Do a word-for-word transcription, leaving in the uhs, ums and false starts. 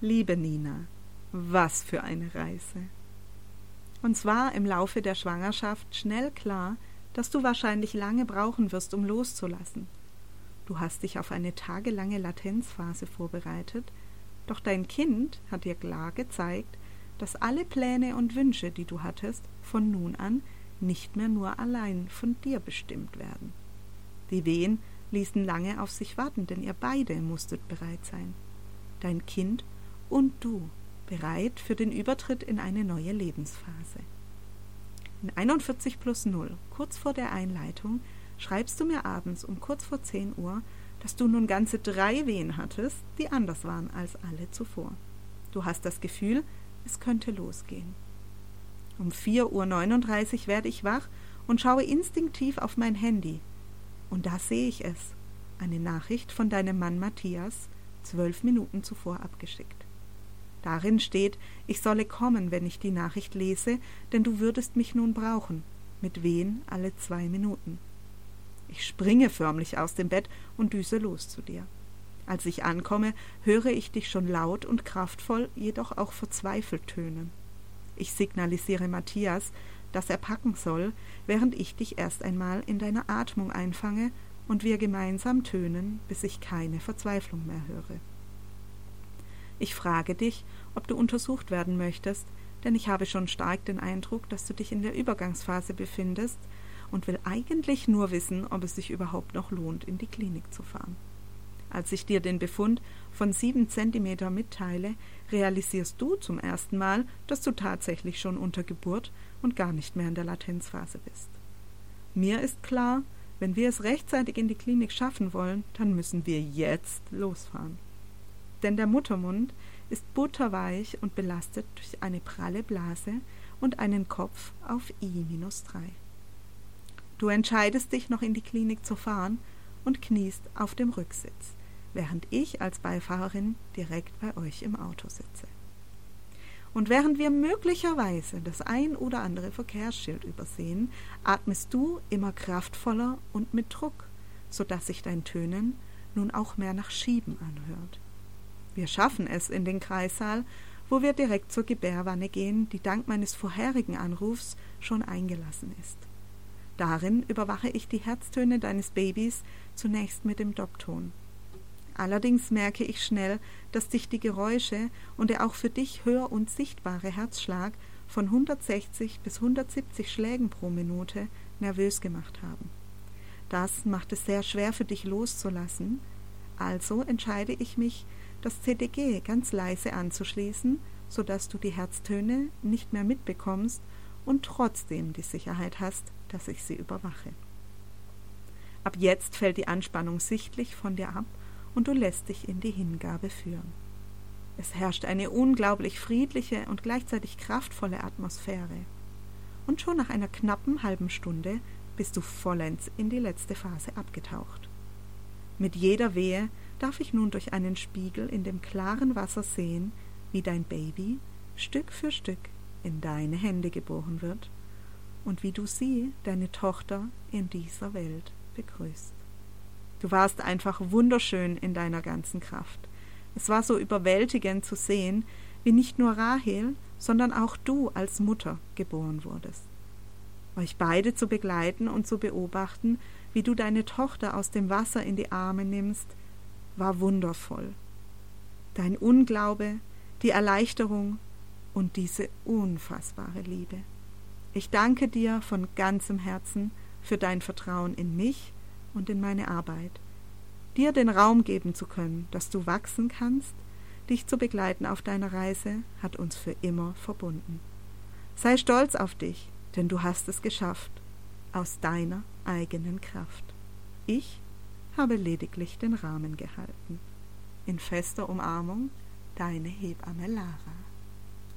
Liebe Nina, was für eine Reise. Uns war im Laufe der Schwangerschaft schnell klar, dass du wahrscheinlich lange brauchen wirst, um loszulassen. Du hast dich auf eine tagelange Latenzphase vorbereitet, doch dein Kind hat dir klar gezeigt, dass alle Pläne und Wünsche, die du hattest, von nun an nicht mehr nur allein von dir bestimmt werden. Die Wehen ließen lange auf sich warten, denn ihr beide musstet bereit sein. Dein Kind und du bereit für den Übertritt in eine neue Lebensphase. In einundvierzig plus null, kurz vor der Einleitung, schreibst du mir abends um kurz vor zehn Uhr, dass du nun ganze drei Wehen hattest, die anders waren als alle zuvor. Du hast das Gefühl, es könnte losgehen. Um vier Uhr neununddreißig werde ich wach und schaue instinktiv auf mein Handy. Und da sehe ich es, eine Nachricht von deinem Mann Matthias, zwölf Minuten zuvor abgeschickt. Darin steht, ich solle kommen, wenn ich die Nachricht lese, denn du würdest mich nun brauchen, mit Wehen alle zwei Minuten. Ich springe förmlich aus dem Bett und düse los zu dir. Als ich ankomme, höre ich dich schon laut und kraftvoll, jedoch auch verzweifelt tönen. Ich signalisiere Matthias, dass er packen soll, während ich dich erst einmal in deiner Atmung einfange und wir gemeinsam tönen, bis ich keine Verzweiflung mehr höre. Ich frage dich, ob du untersucht werden möchtest, denn ich habe schon stark den Eindruck, dass du dich in der Übergangsphase befindest und will eigentlich nur wissen, ob es sich überhaupt noch lohnt, in die Klinik zu fahren. Als ich dir den Befund von sieben Zentimeter mitteile, realisierst du zum ersten Mal, dass du tatsächlich schon unter Geburt und gar nicht mehr in der Latenzphase bist. Mir ist klar, wenn wir es rechtzeitig in die Klinik schaffen wollen, dann müssen wir jetzt losfahren. Denn der Muttermund ist butterweich und belastet durch eine pralle Blase und einen Kopf auf I minus drei. Du entscheidest dich, noch in die Klinik zu fahren und kniest auf dem Rücksitz, während ich als Beifahrerin direkt bei euch im Auto sitze. Und während wir möglicherweise das ein oder andere Verkehrsschild übersehen, atmest du immer kraftvoller und mit Druck, sodass sich dein Tönen nun auch mehr nach Schieben anhört. Wir schaffen es in den Kreissaal, wo wir direkt zur Gebärwanne gehen, die dank meines vorherigen Anrufs schon eingelassen ist. Darin überwache ich die Herztöne deines Babys zunächst mit dem Doppton. Allerdings merke ich schnell, dass dich die Geräusche und der auch für dich hör- und sichtbare Herzschlag von hundertsechzig bis hundertsiebzig Schlägen pro Minute nervös gemacht haben. Das macht es sehr schwer für dich loszulassen, also entscheide ich mich, das C T G ganz leise anzuschließen, sodass du die Herztöne nicht mehr mitbekommst und trotzdem die Sicherheit hast, dass ich sie überwache. Ab jetzt fällt die Anspannung sichtlich von dir ab und du lässt dich in die Hingabe führen. Es herrscht eine unglaublich friedliche und gleichzeitig kraftvolle Atmosphäre. Und schon nach einer knappen halben Stunde bist du vollends in die letzte Phase abgetaucht. Mit jeder Wehe darf ich nun durch einen Spiegel in dem klaren Wasser sehen, wie dein Baby Stück für Stück in deine Hände geboren wird und wie du sie, deine Tochter, in dieser Welt begrüßt. Du warst einfach wunderschön in deiner ganzen Kraft. Es war so überwältigend zu sehen, wie nicht nur Rahel, sondern auch du als Mutter geboren wurdest. Euch beide zu begleiten und zu beobachten, wie du deine Tochter aus dem Wasser in die Arme nimmst, war wundervoll. Dein Unglaube, die Erleichterung und diese unfassbare Liebe. Ich danke dir von ganzem Herzen für dein Vertrauen in mich und in meine Arbeit, dir den Raum geben zu können, dass du wachsen kannst, dich zu begleiten auf deiner Reise, hat uns für immer verbunden. Sei stolz auf dich, denn du hast es geschafft, aus deiner eigenen Kraft. Ich habe lediglich den Rahmen gehalten. In fester Umarmung, deine Hebamme Lara.